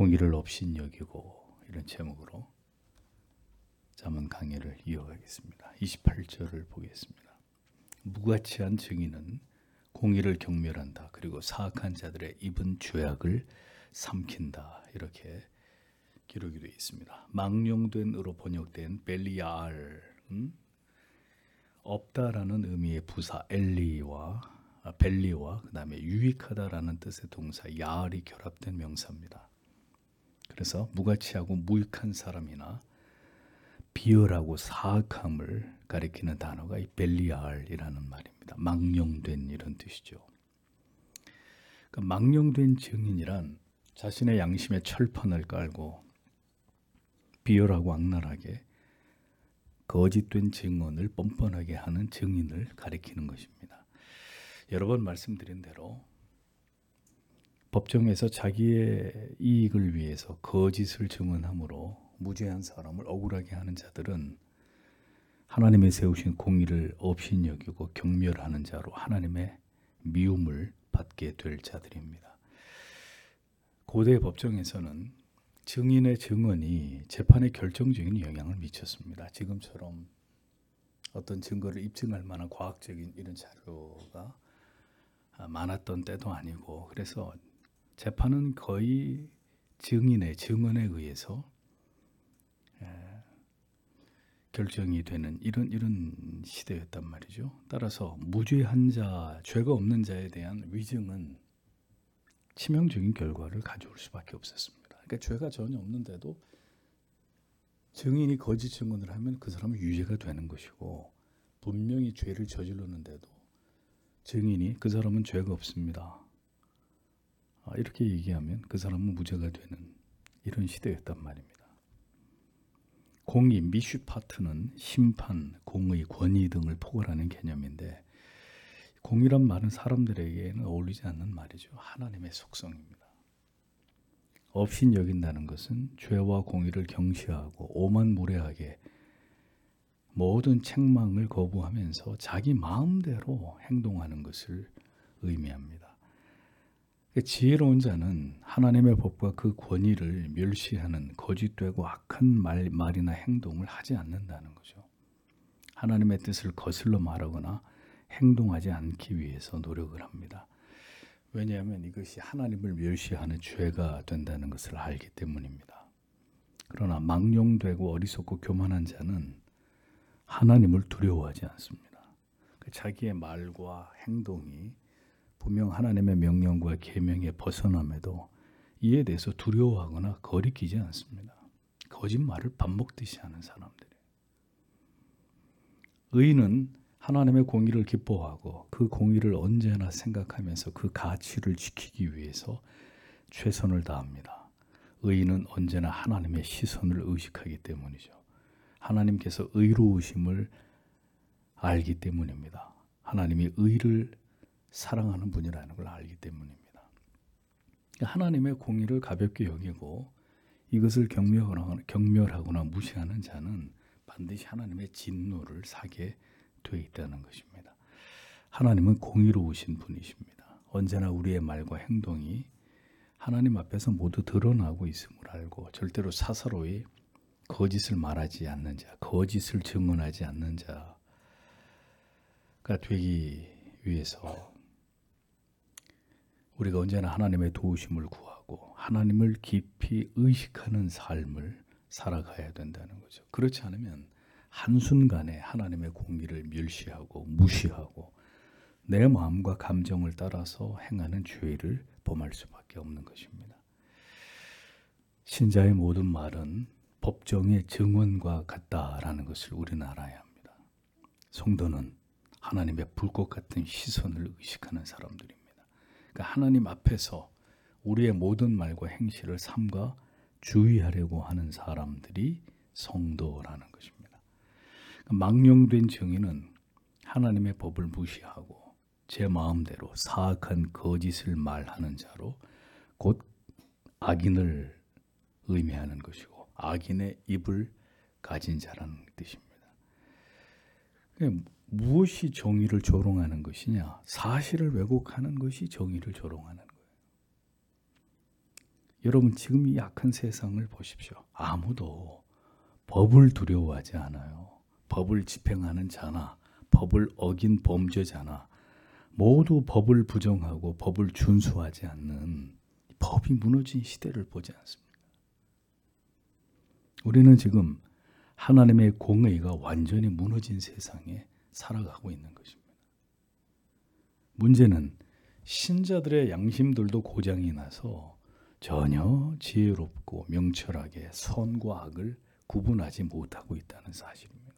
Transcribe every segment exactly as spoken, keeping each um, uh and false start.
공의를 업신여기고 이런 제목으로 잠언 강해를 이어가겠습니다. 이십팔 절을 보겠습니다. 무가치한 증인은 공의를 경멸한다. 그리고 사악한 자들의 입은 죄악을 삼킨다. 이렇게 기록이 되어 있습니다. 망령된으로 번역된 벨리알, 음? 없다라는 의미의 부사 엘리와 아, 벨리와 그 다음에 유익하다라는 뜻의 동사 야알이 결합된 명사입니다. 그래서 무가치하고 무익한 사람이나 비열하고 사악함을 가리키는 단어가 이 벨리알이라는 말입니다. 망령된 이런 뜻이죠. 그러니까 망령된 증인이란 자신의 양심에 철판을 깔고 비열하고 악랄하게 거짓된 증언을 뻔뻔하게 하는 증인을 가리키는 것입니다. 여러 번 말씀드린 대로 법정에서 자기의 이익을 위해서 거짓을 증언함으로 무죄한 사람을 억울하게 하는 자들은 하나님의 세우신 공의를 업신여기고 경멸하는 자로 하나님의 미움을 받게 될 자들입니다. 고대 법정에서는 증인의 증언이 재판에 결정적인 영향을 미쳤습니다. 지금처럼 어떤 증거를 입증할 만한 과학적인 이런 자료가 많았던 때도 아니고, 그래서 재판은 거의 증인의 증언에 의해서 결정이 되는 이런 이런 시대였단 말이죠. 따라서 무죄한 자, 죄가 없는 자에 대한 위증은 치명적인 결과를 가져올 수밖에 없었습니다. 그러니까 죄가 전혀 없는데도 증인이 거짓 증언을 하면 그 사람은 유죄가 되는 것이고, 분명히 죄를 저질렀는데도 증인이 그 사람은 죄가 없습니다, 이렇게 얘기하면 그 사람은 무죄가 되는 이런 시대였단 말입니다. 공의, 미슈파트는 심판, 공의, 권위 등을 포괄하는 개념인데, 공의란 말은 사람들에게는 어울리지 않는 말이죠. 하나님의 속성입니다. 업신 여긴다는 것은 죄와 공의를 경시하고 오만무례하게 모든 책망을 거부하면서 자기 마음대로 행동하는 것을 의미합니다. 지혜로운 자는 하나님의 법과 그 권위를 멸시하는 거짓되고 악한 말, 말이나 행동을 하지 않는다는 거죠. 하나님의 뜻을 거슬러 말하거나 행동하지 않기 위해서 노력을 합니다. 왜냐하면 이것이 하나님을 멸시하는 죄가 된다는 것을 알기 때문입니다. 그러나 망령되고 어리석고 교만한 자는 하나님을 두려워하지 않습니다. 자기의 말과 행동이 분명 하나님의 명령과 계명에 벗어남에도 이에 대해서 두려워하거나 거리끼지 않습니다. 거짓말을 밥 먹듯이 하는 사람들이에요. 의인은 하나님의 공의를 기뻐하고 그 공의를 언제나 생각하면서 그 가치를 지키기 위해서 최선을 다합니다. 의인은 언제나 하나님의 시선을 의식하기 때문이죠. 하나님께서 의로우심을 알기 때문입니다. 하나님이 의를 사랑하는 분이라는 걸 알기 때문입니다. 하나님의 공의를 가볍게 여기고 이것을 경멸하거나, 경멸하거나 무시하는 자는 반드시 하나님의 진노를 사게 되어 있다는 것입니다. 하나님은 공의로우신 분이십니다. 언제나 우리의 말과 행동이 하나님 앞에서 모두 드러나고 있음을 알고 절대로 사사로이 거짓을 말하지 않는 자, 거짓을 증언하지 않는 자가 되기 위해서 우리가 언제나 하나님의 도우심을 구하고 하나님을 깊이 의식하는 삶을 살아가야 된다는 거죠. 그렇지 않으면 한순간에 하나님의 공의를 멸시하고 무시하고 내 마음과 감정을 따라서 행하는 죄를 범할 수밖에 없는 것입니다. 신자의 모든 말은 법정의 증언과 같다라는 것을 우리는 알아야 합니다. 성도는 하나님의 불꽃 같은 시선을 의식하는 사람들입니다. 그러니까 하나님 앞에서 우리의 모든 말과 행실을 삼가 주의하려고 하는 사람들이 성도라는 것입니다. 망령된 증인은 하나님의 법을 무시하고 제 마음대로 사악한 거짓을 말하는 자로 곧 악인을 의미하는 것이고 악인의 입을 가진 자라는 뜻입니다. 무엇이 정의를 조롱하는 것이냐? 사실을 왜곡하는 것이 정의를 조롱하는 거예요. 여러분 지금 이 악한 세상을 보십시오. 아무도 법을 두려워하지 않아요. 법을 집행하는 자나 법을 어긴 범죄자나 모두 법을 부정하고 법을 준수하지 않는 법이 무너진 시대를 보지 않습니다. 우리는 지금 하나님의 공의가 완전히 무너진 세상에 살아가고 있는 것입니다. 문제는 신자들의 양심들도 고장이 나서 전혀 지혜롭고 명철하게 선과 악을 구분하지 못하고 있다는 사실입니다.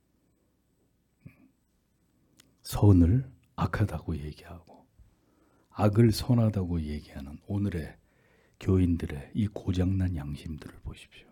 선을 악하다고 얘기하고 악을 선하다고 얘기하는 오늘의 교인들의 이 고장난 양심들을 보십시오.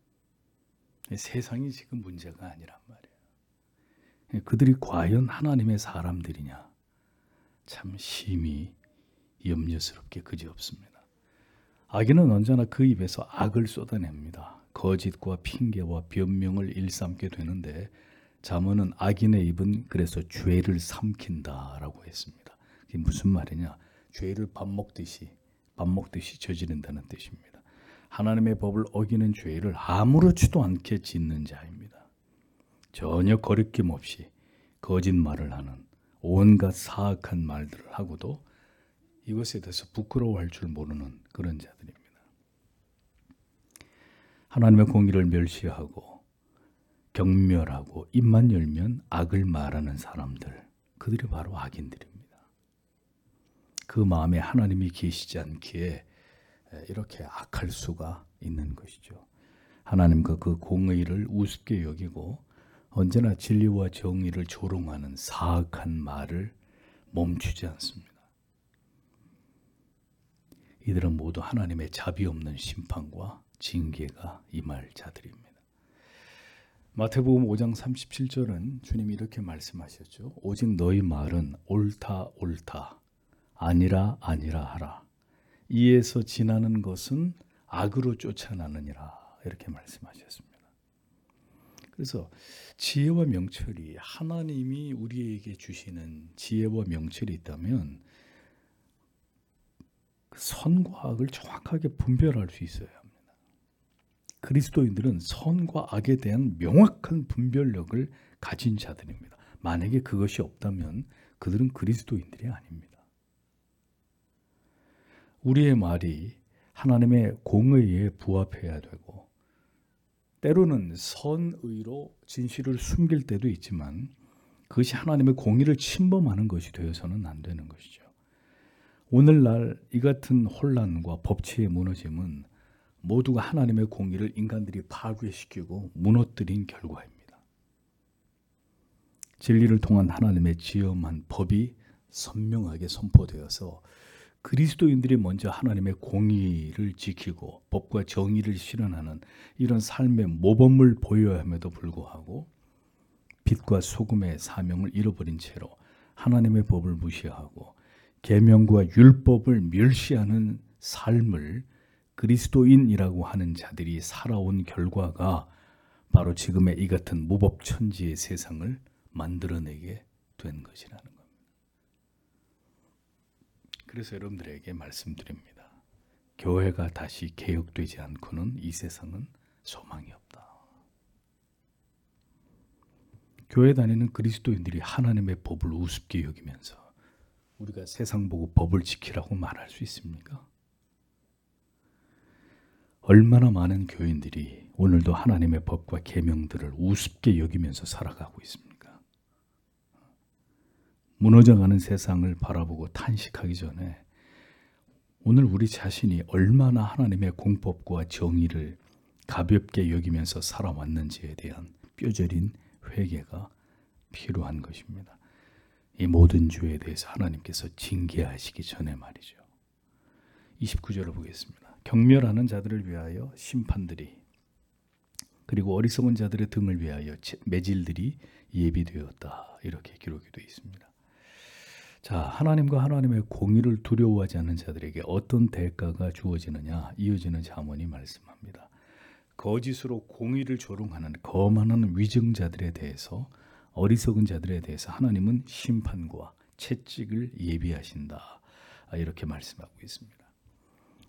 세상이 지금 문제가 아니란 말이에요. 그들이 과연 하나님의 사람들이냐? 참 심히 염려스럽게 그지없습니다. 악인은 언제나 그 입에서 악을 쏟아냅니다. 거짓과 핑계와 변명을 일삼게 되는데 잠언은 악인의 입은 그래서 죄를 삼킨다라고 했습니다. 그게 무슨 말이냐? 죄를 밥 먹듯이 밥 먹듯이 저지른다는 뜻입니다. 하나님의 법을 어기는 죄를 아무렇지도 않게 짓는 자입니다. 전혀 거리낌 없이 거짓말을 하는 온갖 사악한 말들을 하고도 이것에 대해서 부끄러워할 줄 모르는 그런 자들입니다. 하나님의 공의를 멸시하고 경멸하고 입만 열면 악을 말하는 사람들, 그들이 바로 악인들입니다. 그 마음에 하나님이 계시지 않기에 이렇게 악할 수가 있는 것이죠. 하나님과 그 공의를 우습게 여기고 언제나 진리와 정의를 조롱하는 사악한 말을 멈추지 않습니다. 이들은 모두 하나님의 자비 없는 심판과 징계가 임할 자들입니다. 마태복음 오 장 삼십칠 절은 주님이 이렇게 말씀하셨죠. 오직 너희 말은 옳다 옳다 아니라 아니라 하라. 이에서 지나는 것은 악으로 쫓아나느니라. 이렇게 말씀하셨습니다. 그래서 지혜와 명철이 하나님이 우리에게 주시는 지혜와 명철이 있다면 선과 악을 정확하게 분별할 수 있어야 합니다. 그리스도인들은 선과 악에 대한 명확한 분별력을 가진 자들입니다. 만약에 그것이 없다면 그들은 그리스도인들이 아닙니다. 우리의 말이 하나님의 공의에 부합해야 되고 때로는 선의로 진실을 숨길 때도 있지만 그것이 하나님의 공의를 침범하는 것이 되어서는 안 되는 것이죠. 오늘날 이 같은 혼란과 법치의 무너짐은 모두가 하나님의 공의를 인간들이 파괴시키고 무너뜨린 결과입니다. 진리를 통한 하나님의 지엄한 법이 선명하게 선포되어서 그리스도인들이 먼저 하나님의 공의를 지키고 법과 정의를 실현하는 이런 삶의 모범을 보여야 함에도 불구하고 빛과 소금의 사명을 잃어버린 채로 하나님의 법을 무시하고 계명과 율법을 멸시하는 삶을 그리스도인이라고 하는 자들이 살아온 결과가 바로 지금의 이 같은 무법천지의 세상을 만들어내게 된 것이라는 겁니다. 그래서 여러분들에게 말씀드립니다. 교회가 다시 개혁되지 않고는 이 세상은 소망이 없다. 교회 다니는 그리스도인들이 하나님의 법을 우습게 여기면서 우리가 세상 보고 법을 지키라고 말할 수 있습니까? 얼마나 많은 교인들이 오늘도 하나님의 법과 계명들을 우습게 여기면서 살아가고 있습니까? 무너져가는 세상을 바라보고 탄식하기 전에 오늘 우리 자신이 얼마나 하나님의 공법과 정의를 가볍게 여기면서 살아왔는지에 대한 뼈저린 회개가 필요한 것입니다. 이 모든 죄에 대해서 하나님께서 징계하시기 전에 말이죠. 이십구 절을 보겠습니다. 경멸하는 자들을 위하여 심판들이 그리고 어리석은 자들의 등을 위하여 매질들이 예비되었다. 이렇게 기록이 되어 있습니다. 자, 하나님과 하나님의 공의를 두려워하지 않는 자들에게 어떤 대가가 주어지느냐 이어지는 잠언이 말씀합니다. 거짓으로 공의를 조롱하는 거만한 위증자들에 대해서 어리석은 자들에 대해서 하나님은 심판과 채찍을 예비하신다. 이렇게 말씀하고 있습니다.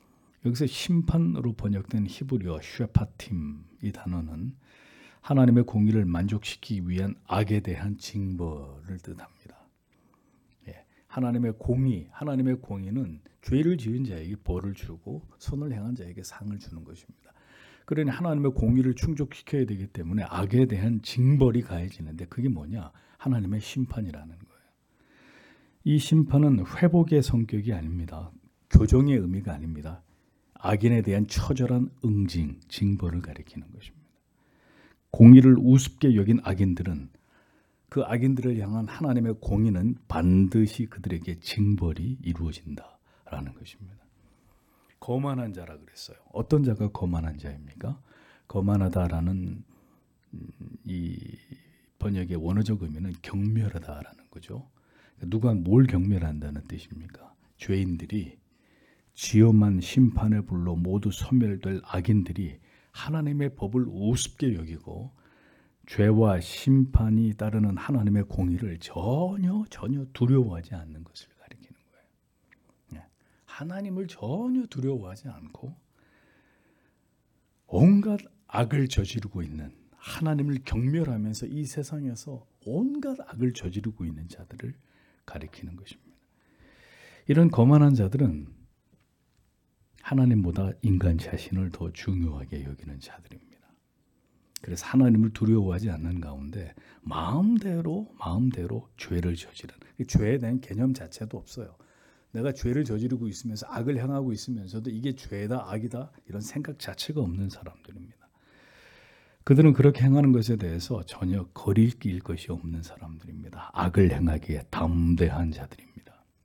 여기서 심판으로 번역된 히브리어 쉐파팀 이 단어는 하나님의 공의를 만족시키기 위한 악에 대한 징벌을 뜻합니다. 예, 하나님의 공의, 하나님의 공의는 죄를 지은 자에게 벌을 주고 선을 행한 자에게 상을 주는 것입니다. 그러니 하나님의 공의를 충족시켜야 되기 때문에 악에 대한 징벌이 가해지는데 그게 뭐냐? 하나님의 심판이라는 거예요. 이 심판은 회복의 성격이 아닙니다. 교정의 의미가 아닙니다. 악인에 대한 처절한 응징, 징벌을 가리키는 것입니다. 공의를 우습게 여긴 악인들은 그 악인들을 향한 하나님의 공의는 반드시 그들에게 징벌이 이루어진다라는 것입니다. 거만한 자라 그랬어요. 어떤 자가 거만한 자입니까? 거만하다라는 이 번역의 원어적 의미는 경멸하다라는 거죠. 누가 뭘 경멸한다는 뜻입니까? 죄인들이 지엄한 심판의 불로 모두 소멸될 악인들이 하나님의 법을 우습게 여기고 죄와 심판이 따르는 하나님의 공의를 전혀 전혀 두려워하지 않는 것을 가리키는 거예요. 하나님을 전혀 두려워하지 않고 온갖 악을 저지르고 있는, 하나님을 경멸하면서 이 세상에서 온갖 악을 저지르고 있는 자들을 가리키는 것입니다. 이런 거만한 자들은 하나님보다 인간 자신을 더 중요하게 여기는 자들입니다. 그래서 하나님을 두려워하지 않는 가운데 마음대로 마음대로 죄를 저지르는, 죄에 대한 개념 자체도 없어요. 내가 죄를 저지르고 있으면서 악을 행하고 있으면서도 이게 죄다 악이다 이런 생각 자체가 없는 사람들입니다. 그들은 그렇게 행하는 것에 대해서 전혀 거리낄 것이 없는 사람들입니다. 악을 행하기에 담대한 자들입니다.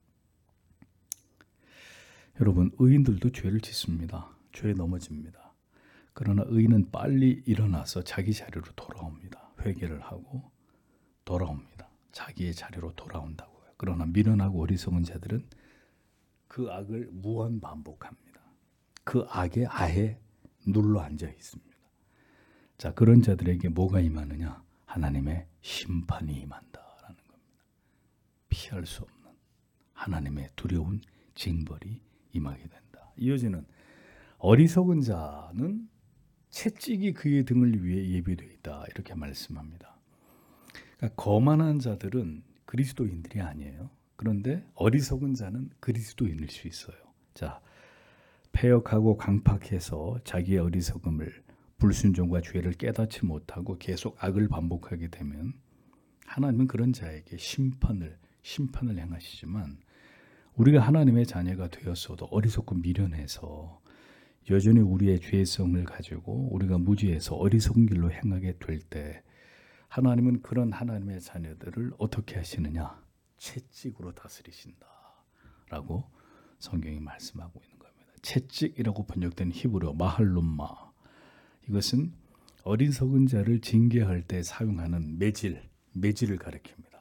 여러분, 의인들도 죄를 짓습니다. 죄에 넘어집니다. 그러나 의인은 빨리 일어나서 자기 자리로 돌아옵니다. 회개를 하고 돌아옵니다. 자기의 자리로 돌아온다고요. 그러나 미련하고 어리석은 자들은 그 악을 무한 반복합니다. 그 악에 아예 눌러 앉아 있습니다. 자, 그런 자들에게 뭐가 임하느냐? 하나님의 심판이 임한다라는 겁니다. 피할 수 없는 하나님의 두려운 징벌이 임하게 된다. 이어지는 어리석은 자는 채찍이 그의 등을 위해 예비되어 있다 이렇게 말씀합니다. 그러니까 거만한 자들은 그리스도인들이 아니에요. 그런데 어리석은 자는 그리스도인일 수 있어요. 자, 패역하고 강팍해서 자기의 어리석음을, 불순종과 죄를 깨닫지 못하고 계속 악을 반복하게 되면 하나님은 그런 자에게 심판을 심판을 행하시지만, 우리가 하나님의 자녀가 되었어도 어리석고 미련해서 여전히 우리의 죄성을 가지고 우리가 무지해서 어리석은 길로 행하게 될 때 하나님은 그런 하나님의 자녀들을 어떻게 하시느냐? 채찍으로 다스리신다 라고 성경이 말씀하고 있는 겁니다. 채찍이라고 번역된 히브리어 마할룸마, 이것은 어리석은 자를 징계할 때 사용하는 매질, 매질을 가리킵니다.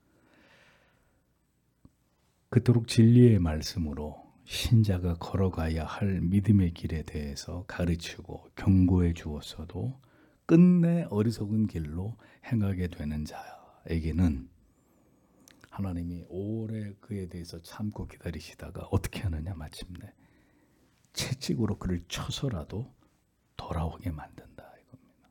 그토록 진리의 말씀으로 신자가 걸어가야 할 믿음의 길에 대해서 가르치고 경고해 주었어도 끝내 어리석은 길로 행하게 되는 자에게는 하나님이 오래 그에 대해서 참고 기다리시다가 어떻게 하느냐? 마침내 채찍으로 그를 쳐서라도 돌아오게 만든다 이겁니다.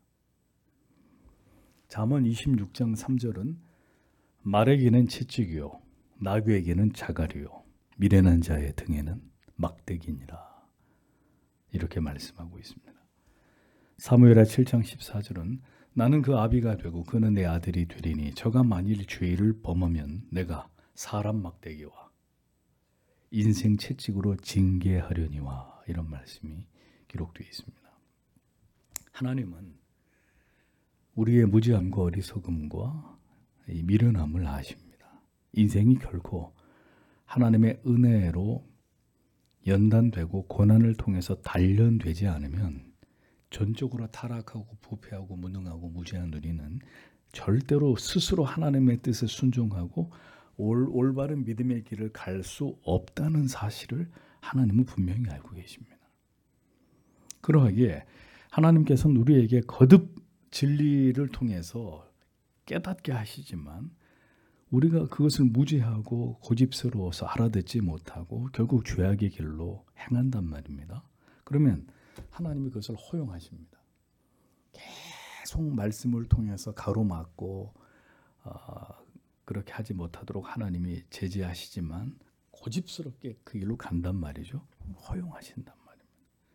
잠언 이십육 장 삼 절은 말에게는 채찍이요 나귀에게는 자갈이요 미련한 자의 등에는 막대기니라 이렇게 말씀하고 있습니다. 사무엘하 칠 장 십사 절은 나는 그 아비가 되고 그는 내 아들이 되리니 저가 만일 죄를 범하면 내가 사람 막대기와 인생 채찍으로 징계하려니와 이런 말씀이 기록되어 있습니다. 하나님은 우리의 무지함과 어리석음과 이 미련함을 아십니다. 인생이 결코 하나님의 은혜로 연단되고 고난을 통해서 단련되지 않으면 전적으로 타락하고 부패하고 무능하고 무지한 우리는 절대로 스스로 하나님의 뜻에 순종하고 올, 올바른 믿음의 길을 갈 수 없다는 사실을 하나님은 분명히 알고 계십니다. 그러하기에 하나님께서는 우리에게 거듭 진리를 통해서 깨닫게 하시지만 우리가 그것을 무지하고 고집스러워서 알아듣지 못하고 결국 죄악의 길로 행한단 말입니다. 그러면 하나님이 그것을 허용하십니다. 계속 말씀을 통해서 가로막고 어, 그렇게 하지 못하도록 하나님이 제지하시지만 고집스럽게 그 길로 간단 말이죠. 허용하신단 말입니다.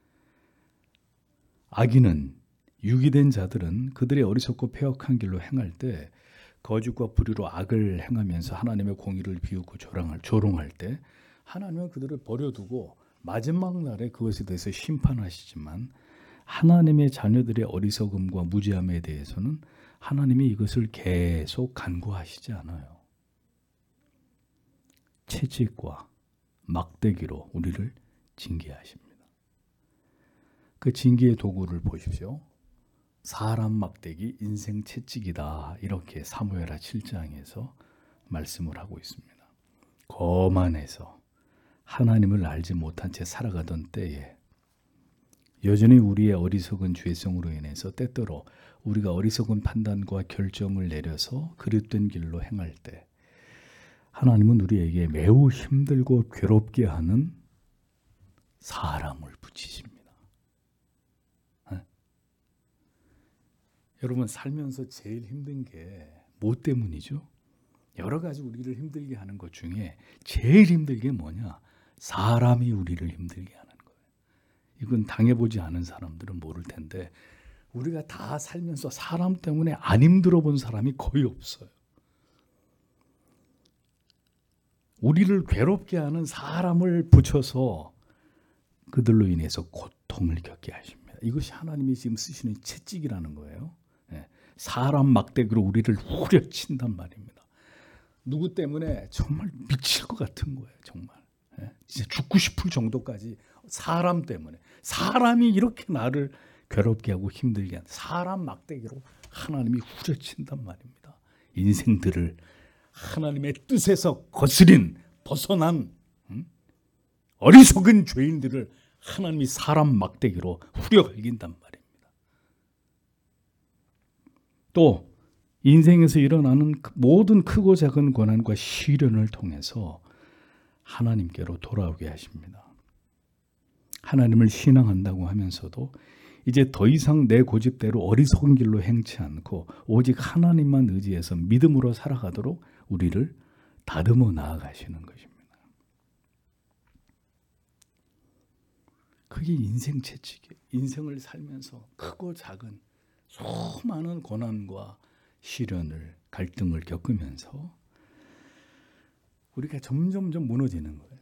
악인은 유기된 자들은 그들의 어리석고 패역한 길로 행할 때 거짓과 불의로 악을 행하면서 하나님의 공의를 비웃고 조롱할, 조롱할 때 하나님은 그들을 버려두고 마지막 날에 그것에 대해서 심판하시지만 하나님의 자녀들의 어리석음과 무지함에 대해서는 하나님이 이것을 계속 간구하시지 않아요. 채찍과 막대기로 우리를 징계하십니다. 그 징계의 도구를 보십시오. 사람 막대기, 인생 채찍이다. 이렇게 사무엘하 칠 장에서 말씀을 하고 있습니다. 거만해서 하나님을 알지 못한 채 살아가던 때에 여전히 우리의 어리석은 죄성으로 인해서 때때로 우리가 어리석은 판단과 결정을 내려서 그릇된 길로 행할 때 하나님은 우리에게 매우 힘들고 괴롭게 하는 사람을 붙이십니다. 네? 여러분 살면서 제일 힘든 게 뭐 때문이죠? 여러 가지 우리를 힘들게 하는 것 중에 제일 힘든 게 뭐냐? 사람이 우리를 힘들게 하는 거예요. 이건 당해보지 않은 사람들은 모를 텐데 우리가 다 살면서 사람 때문에 안 힘들어 본 사람이 거의 없어요. 우리를 괴롭게 하는 사람을 붙여서 그들로 인해서 고통을 겪게 하십니다. 이것이 하나님이 지금 쓰시는 채찍이라는 거예요. 사람 막대기로 우리를 후려친단 말입니다. 누구 때문에 정말 미칠 것 같은 거예요. 정말 진짜 죽고 싶을 정도까지 사람 때문에 사람이 이렇게 나를 괴롭게 하고 힘들게 하는 사람 막대기로 하나님이 후려친단 말입니다. 인생들을 하나님의 뜻에서 거스린 벗어난 음? 어리석은 죄인들을 하나님이 사람 막대기로 후려갈긴단 말입니다. 또 인생에서 일어나는 모든 크고 작은 고난과 시련을 통해서 하나님께로 돌아오게 하십니다. 하나님을 신앙한다고 하면서도 이제 더 이상 내 고집대로 어리석은 길로 행치 않고 오직 하나님만 의지해서 믿음으로 살아가도록 우리를 다듬어 나아가시는 것입니다. 그게 인생 채찍이에요. 인생을 살면서 크고 작은 수많은 고난과 시련을 갈등을 겪으면서 우리가 점점점 무너지는 거예요.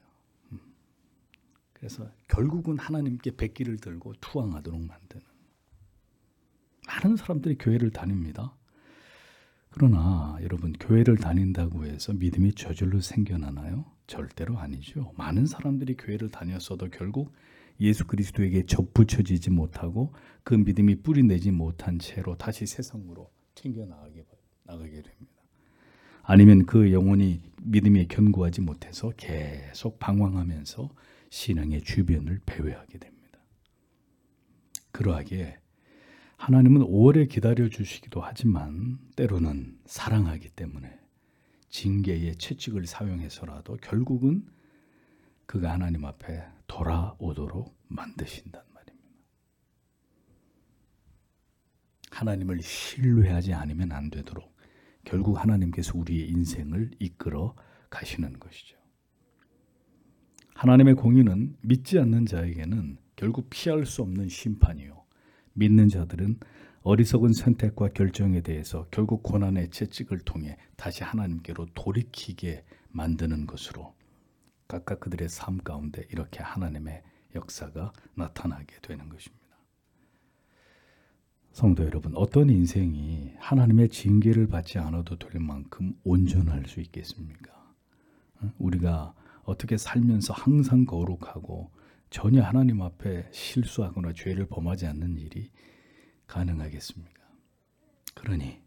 그래서 결국은 하나님께 백기를 들고 투항하도록 만드는 많은 사람들이 교회를 다닙니다. 그러나 여러분 교회를 다닌다고 해서 믿음이 저절로 생겨나나요? 절대로 아니죠. 많은 사람들이 교회를 다녔어도 결국 예수 그리스도에게 접붙여지지 못하고 그 믿음이 뿌리내지 못한 채로 다시 세상으로 튕겨나가게 나가게 됩니다. 아니면 그 영혼이 믿음에 견고하지 못해서 계속 방황하면서 신앙의 주변을 배회하게 됩니다. 그러하기에 하나님은 오래 기다려 주시기도 하지만 때로는 사랑하기 때문에 징계의 채찍을 사용해서라도 결국은 그가 하나님 앞에 돌아오도록 만드신단 말입니다. 하나님을 신뢰하지 않으면 안 되도록 결국 하나님께서 우리의 인생을 이끌어 가시는 것이죠. 하나님의 공의는 믿지 않는 자에게는 결국 피할 수 없는 심판이요. 믿는 자들은 어리석은 선택과 결정에 대해서 결국 고난의 채찍을 통해 다시 하나님께로 돌이키게 만드는 것으로 각각 그들의 삶 가운데 이렇게 하나님의 역사가 나타나게 되는 것입니다. 성도 여러분, 어떤 인생이 하나님의 징계를 받지 않아도 될 만큼 온전할 수 있겠습니까? 우리가 어떻게 살면서 항상 거룩하고 전혀 하나님 앞에 실수하거나 죄를 범하지 않는 일이 가능하겠습니까? 그러니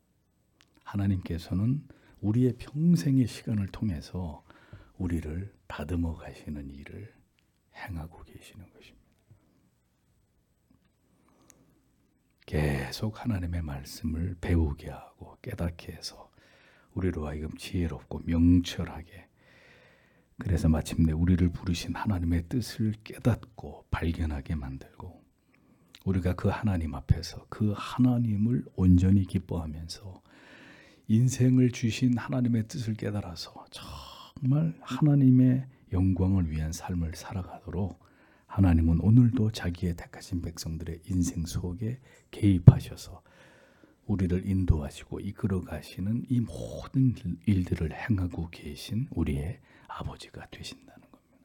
하나님께서는 우리의 평생의 시간을 통해서 우리를 다듬어 가시는 일을 행하고 계시는 것입니다. 계속 하나님의 말씀을 배우게 하고 깨닫게 해서 우리로 하여금 지혜롭고 명철하게 그래서 마침내 우리를 부르신 하나님의 뜻을 깨닫고 발견하게 만들고 우리가 그 하나님 앞에서 그 하나님을 온전히 기뻐하면서 인생을 주신 하나님의 뜻을 깨달아서 정말 하나님의 영광을 위한 삶을 살아가도록 하나님은 오늘도 자기의 택하신 백성들의 인생 속에 개입하셔서 우리를 인도하시고 이끌어 가시는 이 모든 일들을 행하고 계신 우리의 아버지가 되신다는 겁니다.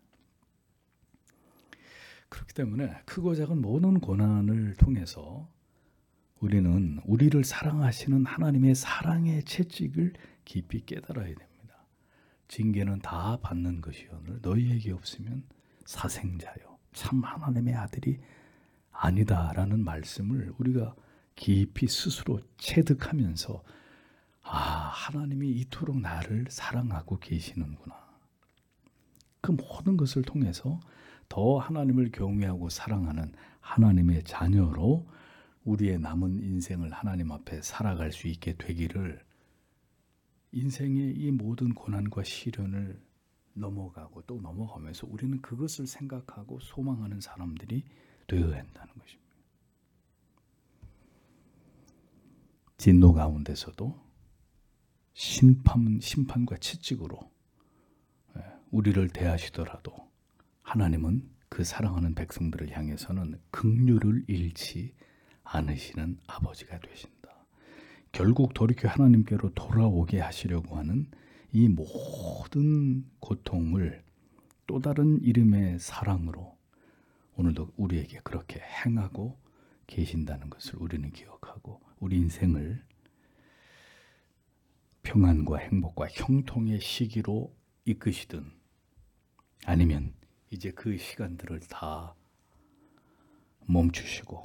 그렇기 때문에 크고 작은 모든 고난을 통해서 우리는 우리를 사랑하시는 하나님의 사랑의 채찍을 깊이 깨달아야 됩니다. 징계는 다 받는 것이오늘 너희에게 없으면 사생자요 참 하나님의 아들이 아니다라는 말씀을 우리가 깊이 스스로 체득하면서 아, 하나님이 이토록 나를 사랑하고 계시는구나. 그 모든 것을 통해서 더 하나님을 경외하고 사랑하는 하나님의 자녀로 우리의 남은 인생을 하나님 앞에 살아갈 수 있게 되기를 인생의 이 모든 고난과 시련을 넘어가고 또 넘어가면서 우리는 그것을 생각하고 소망하는 사람들이 되어야 한다는 것입니다. 진노 가운데서도 심판, 심판과 채찍으로 우리를 대하시더라도 하나님은 그 사랑하는 백성들을 향해서는 긍휼을 잃지 않으시는 아버지가 되신다. 결국 돌이켜 하나님께로 돌아오게 하시려고 하는 이 모든 고통을 또 다른 이름의 사랑으로 오늘도 우리에게 그렇게 행하고 계신다는 것을 우리는 기억하고 우리 인생을 평안과 행복과 형통의 시기로 이끄시든 아니면 이제 그 시간들을 다 멈추시고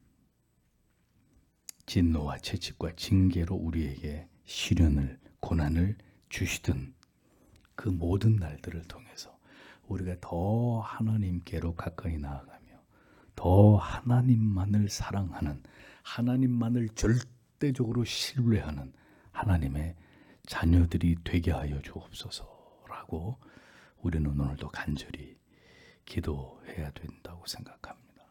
진노와 채찍과 징계로 우리에게 시련을 고난을 주시든 그 모든 날들을 통해서 우리가 더 하나님께로 가까이 나아가며 더 하나님만을 사랑하는 하나님만을 절대적으로 신뢰하는 하나님의 자녀들이 되게 하여 주옵소서라고 우리는 오늘도 간절히 기도해야 된다고 생각합니다.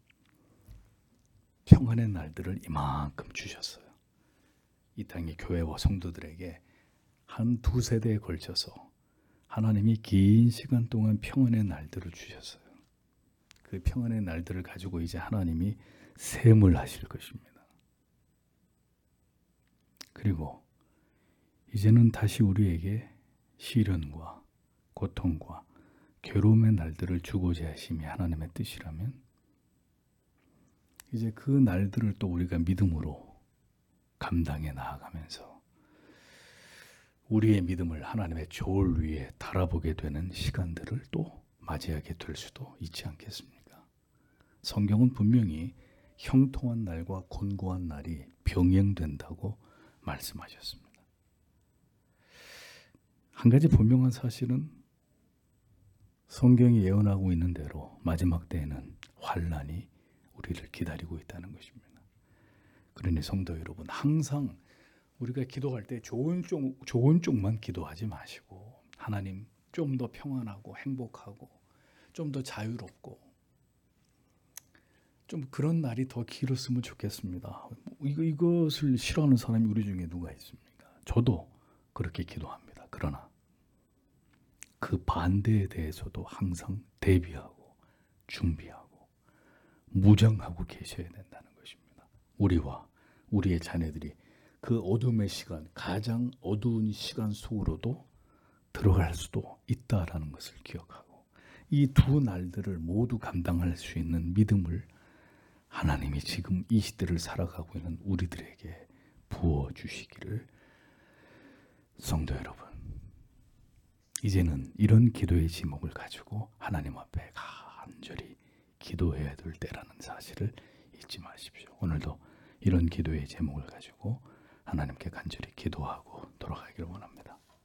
평안의 날들을 이만큼 주셨어요. 이 땅의 교회와 성도들에게 한 두 세대에 걸쳐서 하나님이 긴 시간 동안 평안의 날들을 주셨어요. 그 평안의 날들을 가지고 이제 하나님이 셈을 하실 것입니다. 그리고 이제는 다시 우리에게 시련과 고통과 괴로움의 날들을 주고자 하심이 하나님의 뜻이라면 이제 그 날들을 또 우리가 믿음으로 감당해 나아가면서 우리의 믿음을 하나님의 조울 위에 달아보게 되는 시간들을 또 맞이하게 될 수도 있지 않겠습니까? 성경은 분명히 형통한 날과 곤고한 날이 병행된다고 말씀하셨습니다. 한 가지 분명한 사실은 성경이 예언하고 있는 대로 마지막 때에는 환난이 우리를 기다리고 있다는 것입니다. 그러니 성도 여러분, 항상 우리가 기도할 때 좋은 쪽, 좋은 쪽만 기도하지 마시고 하나님 좀 더 평안하고 행복하고 좀 더 자유롭고 좀 그런 날이 더 길었으면 좋겠습니다. 이거, 이것을 싫어하는 사람이 우리 중에 누가 있습니까? 저도 그렇게 기도합니다. 그러나 그 반대에 대해서도 항상 대비하고 준비하고 무장하고 계셔야 된다는 것입니다. 우리와 우리의 자녀들이 그 어둠의 시간, 가장 어두운 시간 속으로도 들어갈 수도 있다라는 것을 기억하고 이 두 날들을 모두 감당할 수 있는 믿음을 하나님이 지금 이 시대를 살아가고 있는 우리들에게 부어주시기를 성도 여러분, 이제는 이런 기도의 제목을 가지고 하나님 앞에 간절히 기도해야 될 때라는 사실을 잊지 마십시오. 오늘도 이런 기도의 제목을 가지고 하나님께 간절히 기도하고 돌아가기를 원합니다.